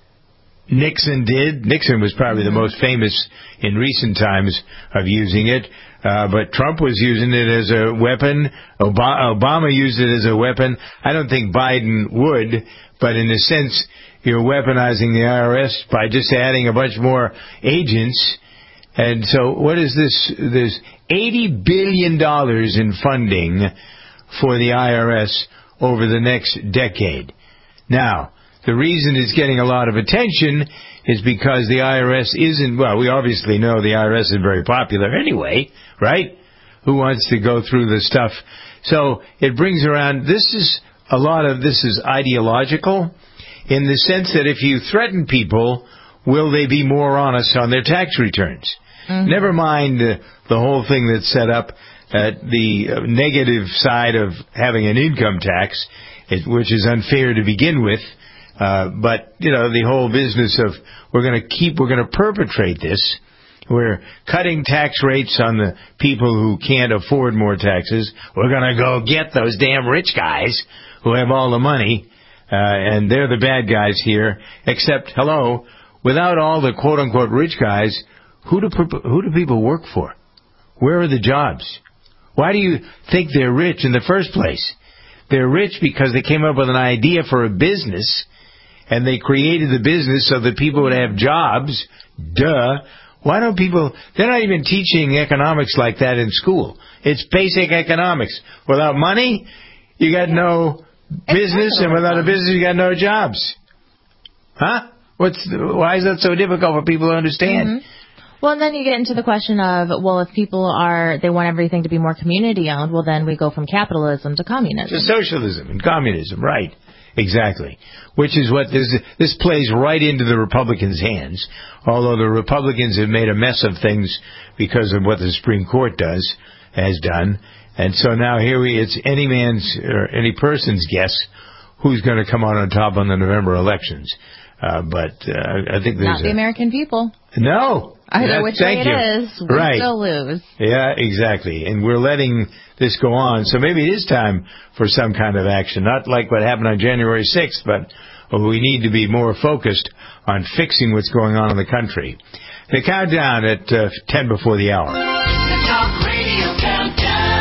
Nixon did. Nixon was probably the most famous in recent times of using it. Uh, but Trump was using it as a weapon. Obama, Obama used it as a weapon. I don't think Biden would, but in a sense, you're weaponizing the I R S by just adding a bunch more agents. And so what is this? There's eighty billion dollars in funding for the I R S over the next decade. Now, the reason it's getting a lot of attention is because the I R S isn't, well, we obviously know the I R S is very popular anyway, right? Who wants to go through the stuff? So it brings around, this is, a lot of this is ideological in the sense that if you threaten people, will they be more honest on their tax returns? Mm-hmm. Never mind uh, the whole thing that's set up at the uh, negative side of having an income tax, it, which is unfair to begin with. Uh, but, you know, the whole business of we're going to keep, we're going to perpetrate this. We're cutting tax rates on the people who can't afford more taxes. We're going to go get those damn rich guys who have all the money, uh, and they're the bad guys here. Except, hello, without all the quote-unquote rich guys, who do, who do people work for? Where are the jobs? Why do you think they're rich in the first place? They're rich because they came up with an idea for a business, and they created the business so that people would have jobs. Duh. Why don't people... They're not even teaching economics like that in school. It's basic economics. Without money, you got no business, and without a business, you got no jobs. Huh? What's? Why is that so difficult for people to understand? Mm-hmm. Well, and then you get into the question of, well, if people are, they want everything to be more community-owned, well, then we go from capitalism to communism. To socialism and communism, right. Exactly. Which is what this this plays right into the Republicans' hands. Although the Republicans have made a mess of things because of what the Supreme Court does, has done. And so now here we, it's any man's or any person's guess who's going to come out on top on the November elections. Uh, but uh, I think there's not the a, American people. No. Either yeah, which way thank it you. is, we right. still lose. Yeah, exactly. And we're letting this go on. So maybe it is time for some kind of action. Not like what happened on January sixth, but we need to be more focused on fixing what's going on in the country. The countdown at uh, ten before the hour. The Talk Radio Countdown.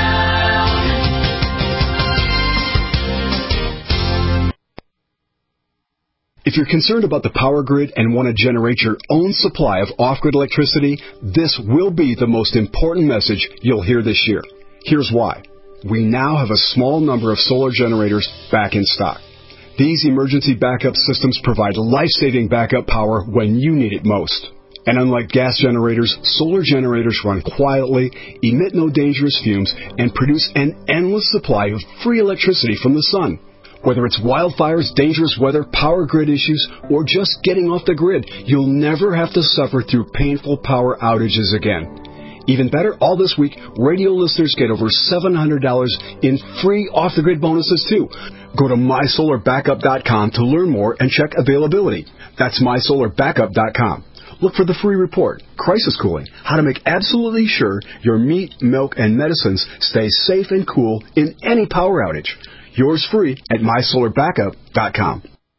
If you're concerned about the power grid and want to generate your own supply of off-grid electricity, this will be the most important message you'll hear this year. Here's why. We now have a small number of solar generators back in stock. These emergency backup systems provide life-saving backup power when you need it most. And unlike gas generators, solar generators run quietly, emit no dangerous fumes, and produce an endless supply of free electricity from the sun. Whether it's wildfires, dangerous weather, power grid issues, or just getting off the grid, you'll never have to suffer through painful power outages again. Even better, all this week, radio listeners get over seven hundred dollars in free off-the-grid bonuses, too. Go to my solar backup dot com to learn more and check availability. That's my solar backup dot com. Look for the free report, Crisis Cooling, how to make absolutely sure your meat, milk, and medicines stay safe and cool in any power outage. Yours free at my solar backup dot com.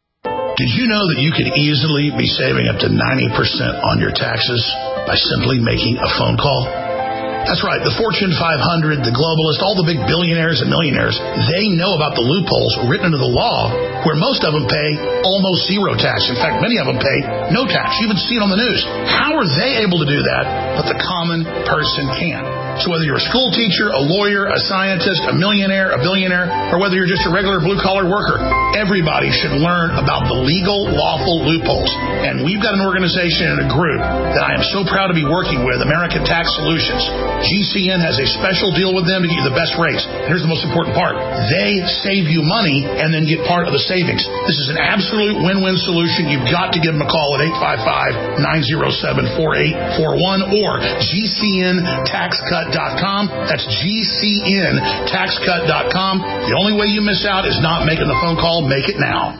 Did you know that you could easily be saving up to ninety percent on your taxes by simply making a phone call? That's right. The Fortune five hundred, the globalists, all the big billionaires and millionaires, they know about the loopholes written into the law where most of them pay almost zero tax. In fact, many of them pay no tax. You even see it on the news. How are they able to do that, but the common person can't? So whether you're a school teacher, a lawyer, a scientist, a millionaire, a billionaire, or whether you're just a regular blue-collar worker, everybody should learn about the legal, lawful loopholes. And we've got an organization and a group that I am so proud to be working with, American Tax Solutions. G C N has a special deal with them to get you the best rates. And here's the most important part. They save you money and then get part of the savings. This is an absolute win-win solution. You've got to give them a call at eight five five, nine oh seven, four eight four one or G C N tax cut dot com. That's G C N tax cut dot com. The only way you miss out is not making the phone call. Make it now.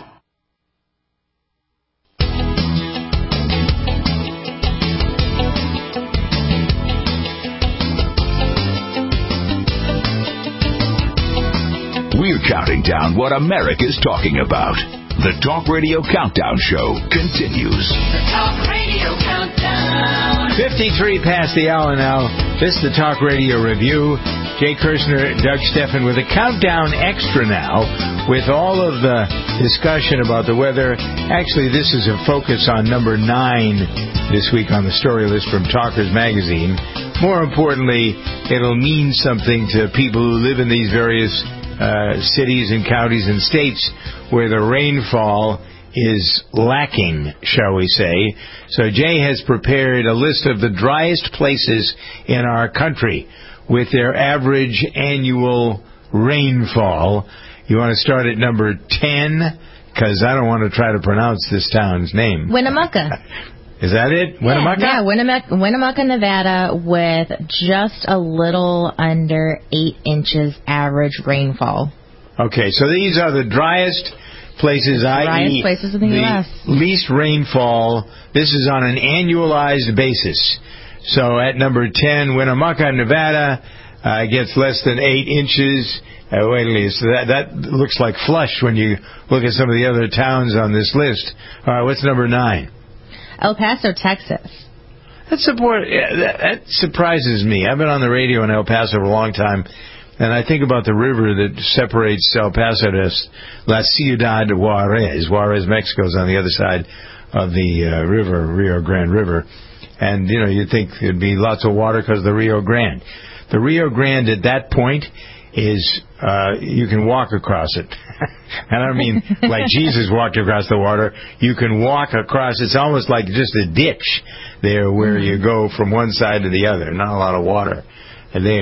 We're counting down what America's talking about. The Talk Radio Countdown Show continues. The Talk Radio Countdown. fifty-three past the hour now. This is the Talk Radio Review. Jay Kirshner, Doug Steffen with a countdown extra now with all of the discussion about the weather. Actually, this is a focus on number nine this week on the story list from Talkers Magazine. More importantly, it'll mean something to people who live in these various uh, cities and counties and states where the rainfall is lacking, shall we say. So Jay has prepared a list of the driest places in our country with their average annual rainfall. You want to start at number ten? Because I don't want to try to pronounce this town's name. Winnemucca. Is that it? Winnemucca? Yeah, yeah Winnemucca, Winnemucca, Nevada, with just a little under eight inches average rainfall. Okay, so these are the driest places, driest that is places in the, the U S least rainfall. This is on an annualized basis. So at number ten, Winnemucca, Nevada, uh, gets less than eight inches. Uh, wait a minute, so that, that looks like flush when you look at some of the other towns on this list. All right, what's number nine? El Paso, Texas. That, support, yeah, that, that surprises me. I've been on the radio in El Paso for a long time, and I think about the river that separates El Paso to La Ciudad de Juarez. Juarez, Mexico, is on the other side of the uh, river, Rio Grande River. And, you know, you'd think there'd be lots of water because of the Rio Grande. The Rio Grande at that point is, uh, you can walk across it. And I don't mean like Jesus walked across the water. You can walk across. It's almost like just a ditch there where you go from one side to the other. Not a lot of water there.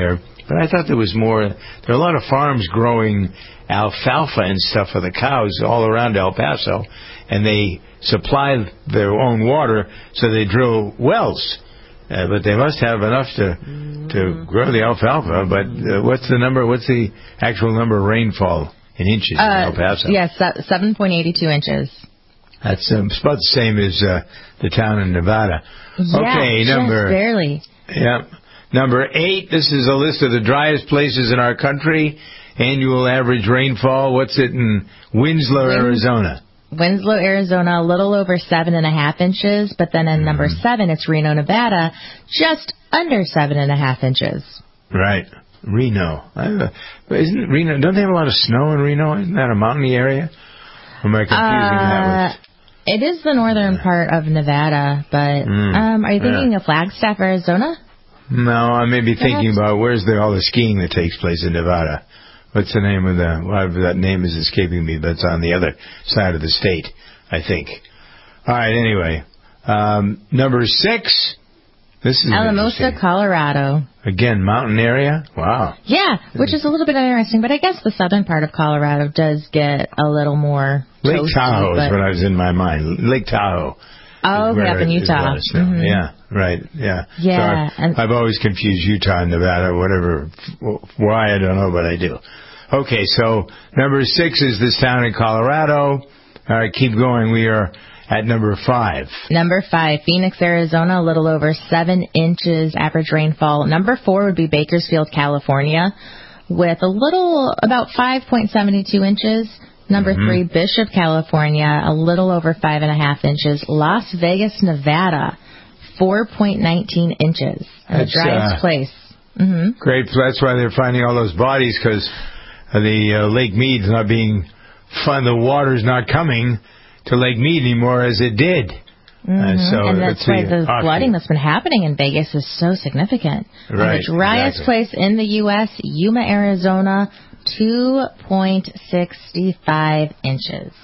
But I thought there was more. There are a lot of farms growing alfalfa and stuff for the cows all around El Paso, and they supply their own water, so they drill wells. Uh, but they must have enough to to grow the alfalfa. But uh, what's the number? What's the actual number of rainfall in inches uh, in El Paso? Yes, seven point eight two inches. That's um, about the same as uh, the town in Nevada. Yeah, okay, number just barely. Yeah, number eight. This is a list of the driest places in our country. Annual average rainfall. What's it in Winslow, Win- Arizona? Winslow, Arizona, a little over seven and a half inches. But then in mm-hmm. number seven, it's Reno, Nevada, just under seven and a half inches. Right, Reno. Uh, isn't Reno? Don't they have a lot of snow in Reno? Isn't that a mountainy area? Or am I confusing uh, that with? It is the northern part of Nevada, but mm, um, are you thinking yeah. of Flagstaff, Arizona? No, I may be Perhaps? thinking about where's the, all the skiing that takes place in Nevada. What's the name of the, well, that name is escaping me, but it's on the other side of the state, I think. All right, anyway. Um, number six. This is Alamosa, Colorado. Again, mountain area? Wow. Yeah, which is a little bit interesting, but I guess the southern part of Colorado does get a little more Lake toasty, Tahoe but... is what I was in my mind. Lake Tahoe. Oh, okay, up in Utah. Mm-hmm. Yeah, right, yeah. Yeah. So I've, I've always confused Utah and Nevada, whatever, why, I don't know, but I do. Okay, so number six is this town in Colorado. All right, keep going. We are at number five. Number five, Phoenix, Arizona, a little over seven inches average rainfall. Number four would be Bakersfield, California, with a little, about five point seven two inches. Number mm-hmm. three, Bishop, California, a little over five and a half inches. Las Vegas, Nevada, four point one nine inches. The driest uh, place. Mm-hmm. Great. That's why they're finding all those bodies, because the uh, Lake Mead's not being fun. The water's not coming to Lake Mead anymore as it did. Mm-hmm. Uh, so and that's why the auction. flooding that's been happening in Vegas is so significant. Right, and the driest exactly. place in the U S, Yuma, Arizona, two point six five inches.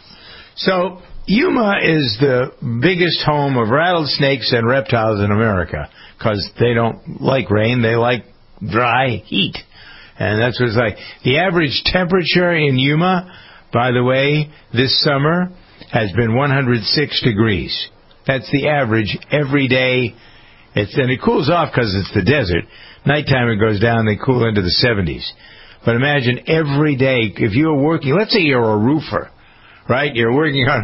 So Yuma is the biggest home of rattlesnakes and reptiles in America because they don't like rain. They like dry heat. And that's what it's like. The average temperature in Yuma, by the way, this summer has been one hundred six degrees. That's the average every day. It's, and it cools off because it's the desert. Nighttime it goes down, they cool into the seventies. But imagine every day, if you're working, let's say you're a roofer, right? You're working on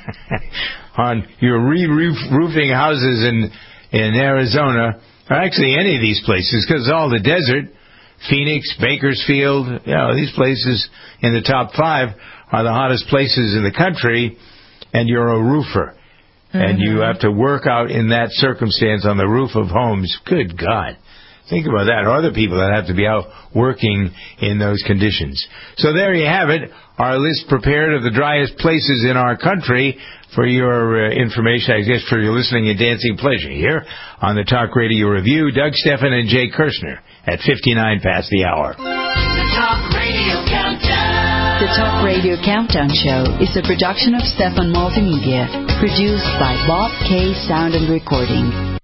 on you're re-roofing houses in in Arizona, or actually any of these places, because it's all the desert. Phoenix, Bakersfield, you know, these places in the top five are the hottest places in the country, and you're a roofer. Mm-hmm. And you have to work out in that circumstance on the roof of homes. Good God. Think about that. Or other people that have to be out working in those conditions. So there you have it. Our list prepared of the driest places in our country for your uh, information, I guess, for your listening and dancing pleasure here on the Talk Radio Review. Doug Stephan and Jay Kirshner at fifty-nine past the hour. The Talk Radio Countdown. The Talk Radio Countdown Show is a production of Stephan Multimedia, produced by Bob K. Sound and Recording.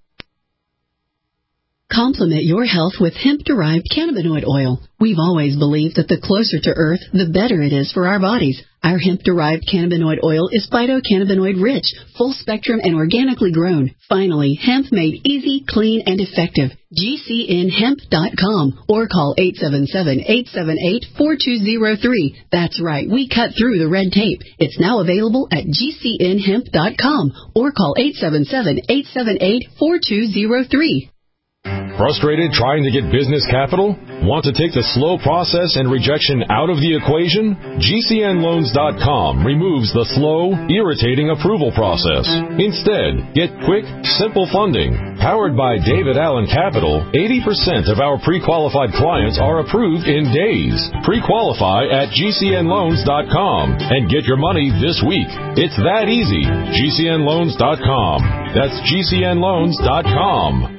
Complement your health with hemp-derived cannabinoid oil. We've always believed that the closer to Earth, the better it is for our bodies. Our hemp-derived cannabinoid oil is phytocannabinoid-rich, full-spectrum, and organically grown. Finally, hemp made easy, clean, and effective. G C N hemp dot com or call eight seven seven, eight seven eight, four two zero three. That's right, we cut through the red tape. It's now available at G C N hemp dot com or call eight seven seven, eight seven eight, four two zero three. Frustrated trying to get business capital? Want to take the slow process and rejection out of the equation? G C N loans dot com removes the slow, irritating approval process. Instead, get quick, simple funding. Powered by David Allen Capital, eighty percent of our pre-qualified clients are approved in days. Pre-qualify at G C N loans dot com and get your money this week. It's that easy. G C N loans dot com. That's G C N loans dot com.